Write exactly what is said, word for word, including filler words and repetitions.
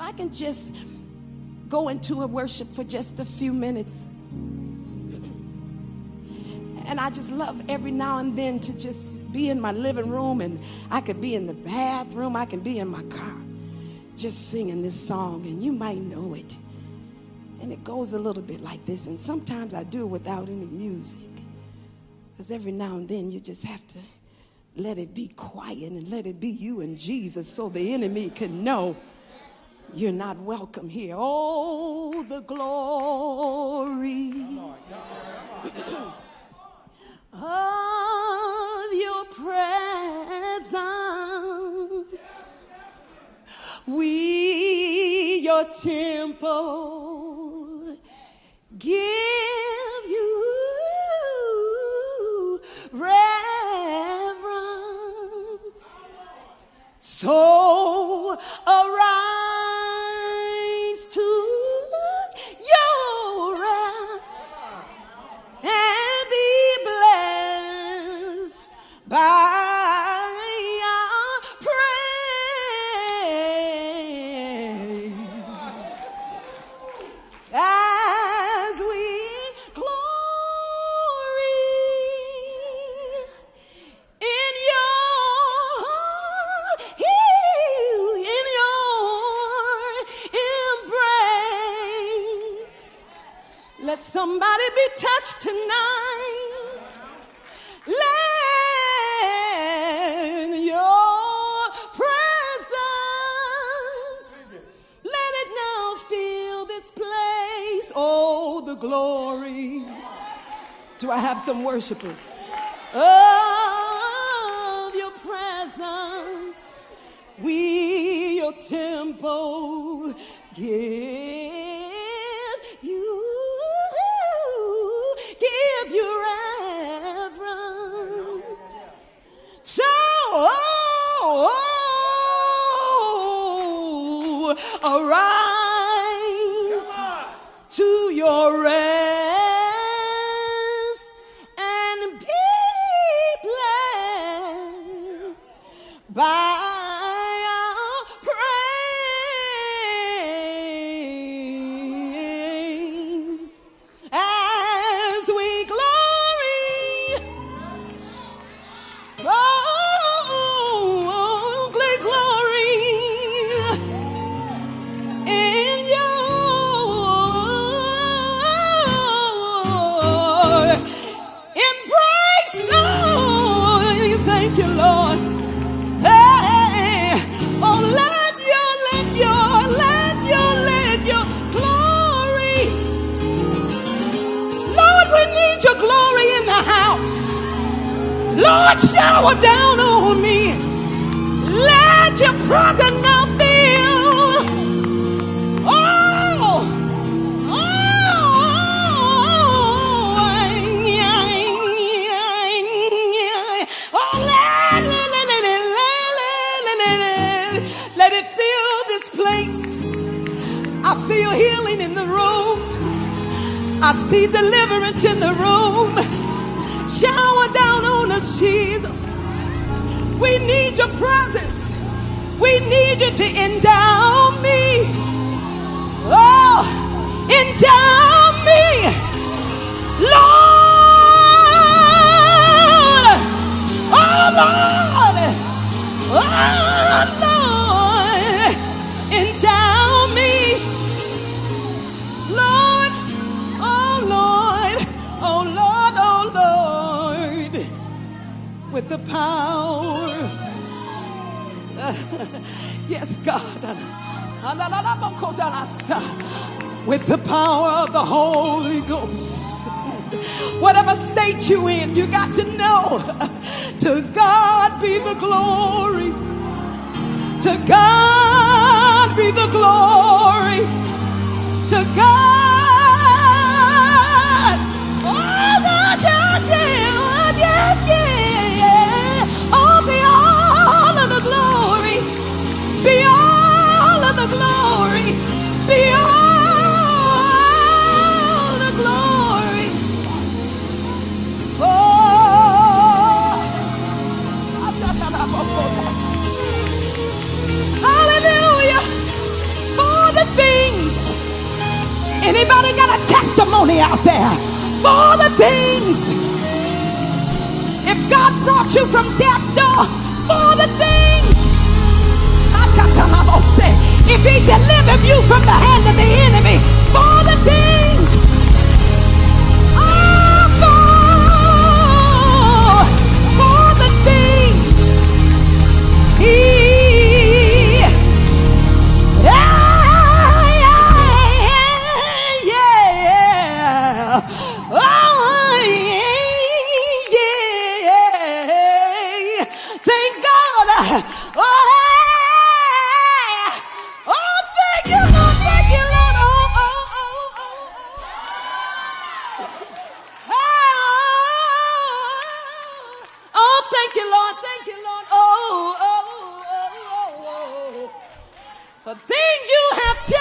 I can just go into a worship for just a few minutes. And I just love every now and then to just be in my living room, and I could be in the bathroom, I can be in my car, just singing this song, and you might know it. And it goes a little bit like this, and sometimes I do it without any music. Because every now and then you just have to let it be quiet and let it be you and Jesus so the enemy can know you're not welcome here. Oh, the glory of your presence. We, your temple, give you reverence. So arise to your rest and be blessed by our praise as we glory in your in your embrace. Let somebody be touched tonight. Let your presence, let it now fill this place. Oh, the glory. Do I have some worshipers? Of your presence, we, your temple, give you, give you reverence. So, oh, oh, arise to your rest and be blessed by our praise as we glory. Oh, glory in your embrace. Oh, thank you, Lord. Hey, oh, let your, let your, let your, let your glory. Lord, we need your glory in the house. Lord, shower down on me. Let your presence now fill. Oh, oh, oh, let, let, let, let, let, let, let it fill this place. I feel healing in the room. I see deliverance in the room. Shower down on us, Jesus. We need your presence. We need you to endow me. Oh, endow me, Lord. Oh, Lord. Oh, Lord. Endow me, Lord. Oh, Lord. Oh, Lord. Oh, Lord. With the power. Yes, God. With the power of the Holy Ghost. Whatever state you in, you got to know. To God be the glory. To God be the glory. To God. Oh, God, yeah, yeah, oh, yeah, yeah. Oh, be all of the glory. Be all of the glory. Be all the glory. Oh, hallelujah. testimony out there for the things. If God brought you from death door, for the things. If he delivered you from the hand of the enemy, for the things. Oh, for, for the things. He, yeah, yeah, yeah. Oh, yeah. Thank God. Oh, things you have